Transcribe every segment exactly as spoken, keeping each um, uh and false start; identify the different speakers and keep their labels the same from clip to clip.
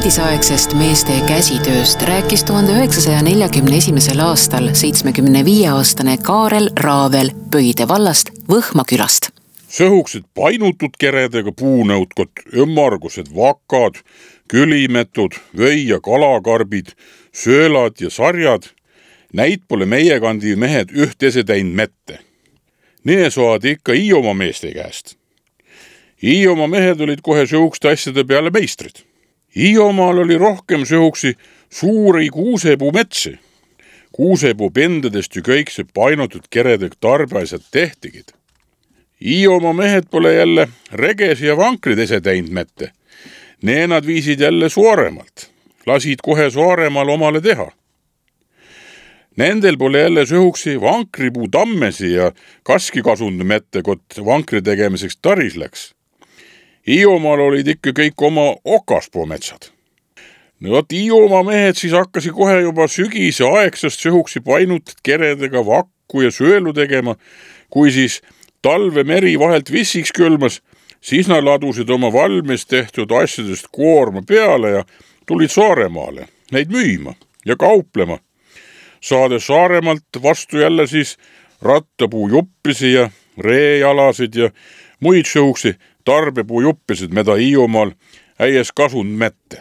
Speaker 1: endisaegsest meeste käsitööst rääkis tuhande üheksasaja neljakümne esimesel aastal seitsmekümne viie aastane Kaarel Raavel Pöide vallast Võhma külast.
Speaker 2: Sõhuksid painutud keredega puunõutkot, ümmargused vakad, külimetud, või- ja kalakarbid, söölad ja sarjad. Näid pole meie kandi mehed ühtese täind mette. Nii saad ikka Hiiumaa meeste käest. Hiiumaa mehed olid kohe sõhukste asjade peale meistrid. Hiiumaal oli rohkem sõhuksi suuri kuusepuu metsi. Kuusepuu pendadest ju kõik see painutud keredega tarbeasjad tehtigid. Hiiumaa mehed pole jälle regesi ja vankrid ese täind mette. Nee nad viisid jälle Saaremalt. Lasid kohe Saaremaal omale teha. Nendel pole jälle sõhuksi vankripuu tammesi ja kaski kasundu mette, kot vankri tegemiseks taris läks. Hiiumaal olid ikka kõik oma okaspuu metsad. No vot, Hiiumaa mehed siis hakkasi kohe juba sügise aegsast sõhuksi painutud keredega vakku ja söölu tegema, kui siis talve meri vahelt vissiks külmas, siis nad ladusid oma valmis tehtud asjadest koorma peale ja tulid Saaremaale neid müüma ja kauplema. Saade Saaremalt vastu jälle siis rattapuu juppisi ja reejalasid ja muid sõhuksi tarbepuu juppisid, mida Hiiumaal äies kasund mette.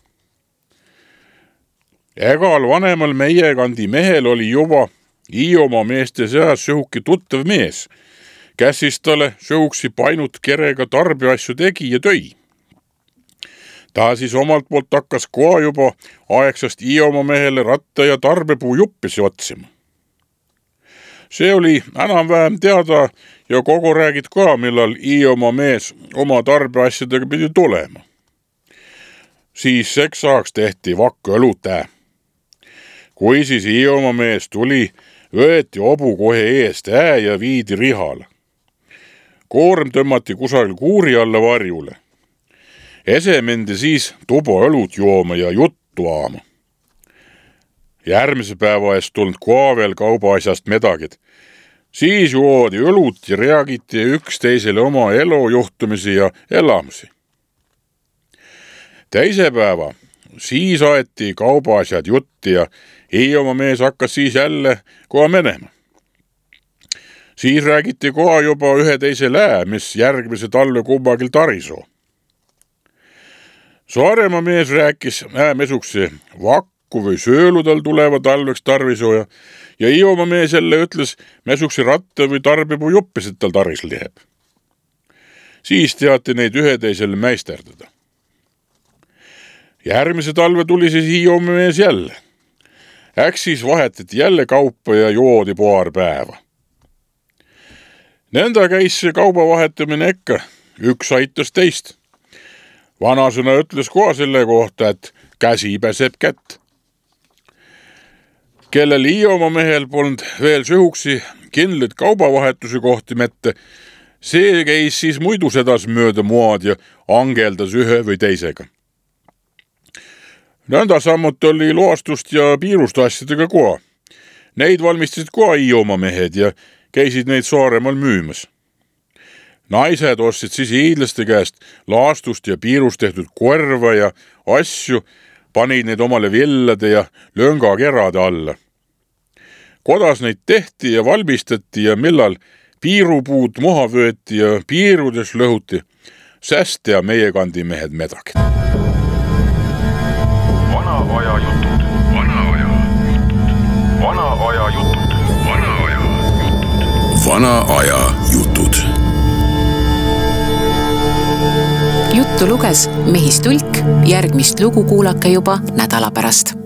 Speaker 2: Egal vanemal meie kandi mehel oli juba Hiiumaa meeste seas sõhuki tuttav mees, kes siis talle sõhuksi painut kerega tarbeasju tegi ja tõi. Ta siis omalt poolt hakkas koha juba aegsast Hiiumaa mehele ratta ja tarbepuu juppisi otsima. See oli enam-vähem teada ja kogu räägid ka, millal Hiiumaa mees oma tarbeasjadega pidi tulema. Siis seksahaks tehti vakku õlutä. Kui siis Hiiumaa mees tuli, võeti obu kohe eest ää ja viidi rihale. Koorm tõmmati kusagil kuuri alla varjule. Ese mendi siis tubo õlut jooma ja juttu aama. Järgmise päeva eest tulnud koha veel kaubaasjast medagid. Siis joodi õlut ja reagiti üksteisele oma elujuhtumisi ja elamusi. Teise päeva siis aeti kaubaasjad jutti ja Hiiumaa mees hakkas siis jälle koha menema. Siis räägiti koha juba ühe teise lää, mis järgmise talve kumbagil tarisoo. Saaremaa mees rääkis äämesuksi vakku või sööludel tuleva talveks tarvisooja ja Hiiumaa mees jälle ütles mesuksi ratta või tarbepuu juppisid tal taris liheb. Siis teati neid ühe teisele mäisterdada. Järgmise talve tuli siis Hiiumaa mees jälle. Äks siis vahetati jälle kaupa ja joodi paar päeva. Nõnda käis see kauba vahetamine ekka, üks aitas teist. Vanasõna ütles koha selle kohta, et käsi peseb kätt. Kellel Hiiumaa mehel polnud veel sõhuksi kindlid kaubavahetuse kohti mette, see käis siis muidu sedas mööda moad ja angeldas ühe või teisega. Nõnda sammut oli loastust ja piirust asjadega koha. Neid valmistasid koha Hiiumaa mehed ja käisid neid Saaremaal müümas. Naised ostsid siis hiidlaste käest laastust ja piirust tehtud korva ja asju, panid neid omale villade ja löngakerade alla. Kodas neid tehti ja valmistati ja millal piirupuud maha võeti ja piirudes lõhuti, säst ja meie kandi mehed medagid.
Speaker 3: Vana aja jutud, vana aja jutud, vana aja jutud, vana aja jutud.
Speaker 4: Vana aja jutud.
Speaker 1: Juttu luges Mehis Tulk, järgmist lugu kuulake juba nädala pärast.